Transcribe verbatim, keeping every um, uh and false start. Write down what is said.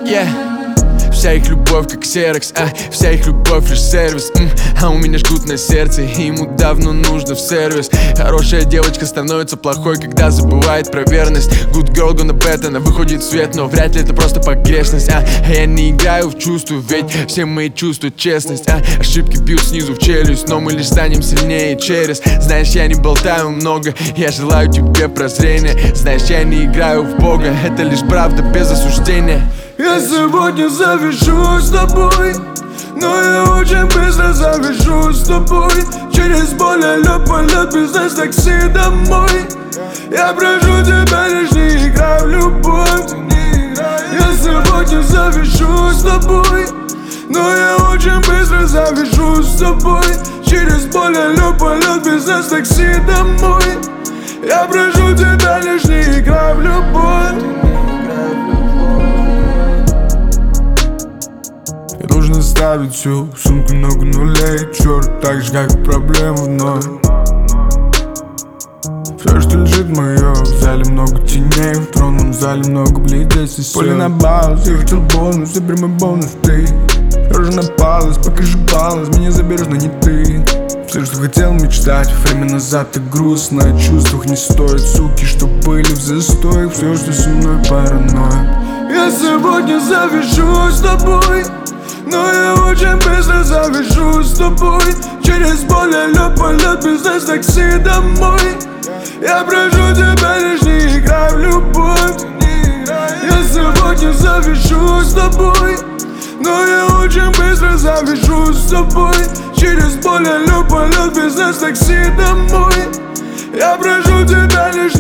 yeah. Вся их любовь как ксерокс, а вся их любовь лишь сервис, м, а у меня жгут на сердце, и ему давно нужно в сервис. Хорошая девочка становится плохой, когда забывает про верность. Good girl gonna bet, она выходит в свет, но вряд ли это просто погрешность. А, а я не играю в чувства, ведь все мои чувствуют честность. А ошибки бьют снизу в челюсть, но мы лишь станем сильнее через. Знаешь, я не болтаю много, я желаю тебе прозрения. Знаешь, я не играю в Бога, это лишь правда без осуждения. Я сегодня завяжу с тобой, но я очень быстро завяжу с тобой. Через более лед полет, бизнес такси домой. Я прошу тебя, лишь не играй в любовь. Я сегодня завяжу с тобой, но я очень быстро завяжу с тобой. Через более лед полет, бизнес такси домой. Я прошу тебя, лишь не играй в любовь. Я должен оставить всю сумку, много нулей, черт, так же как и проблема вновь. Все, что лежит мое, в зале много теней, в тронном зале много бледей. Поле на баланс, я хотел бонус, все прямой бонус, ты тоже напалась, покажи баланс, меня заберешь, но не ты. Все, что хотел мечтать, время назад так грустно, о чувствах не стоит, суки, что были в застой. Все, что со мной паранойя. Я сегодня завяжу с тобой, но я очень быстро завяжу с тобой. Через более лед полет, бизнес такси домой. Я прошу тебя, лишь не играй в любовь. Я сегодня завяжу с тобой, но я очень быстро завяжу с тобой. Через более лед полет, бизнес такси домой. Я прошу тебя, лишь